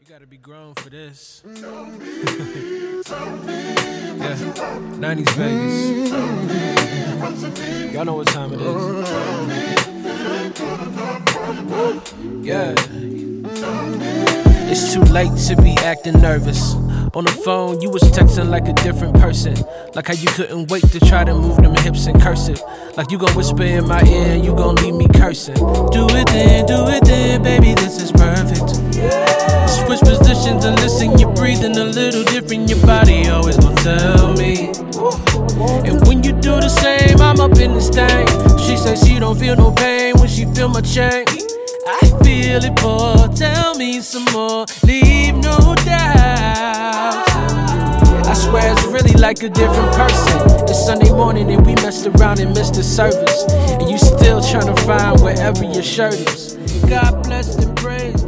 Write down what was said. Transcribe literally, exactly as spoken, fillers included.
You gotta be grown for this. Tell me, tell me, Yeah, nineties babies. Y'all know what time it is. Yeah. It's too late to be acting nervous. On the phone, you was texting like a different person. Like how you couldn't wait to try to move them hips in cursive. Like you gon' whisper in my ear and you gon' leave me cursing. Do it then, do it then, baby, this is perfect. Switch positions and listen, you're breathing a little different. Your body always gon' tell me. And when you do the same, I'm up in this thing. She says she don't feel no pain when she feel my chain. I feel it, boy, tell me some more, leave no doubt. I swear it's really like a different person. It's Sunday morning and we messed around and missed the service. And you still tryna find wherever your shirt is. God bless and praise.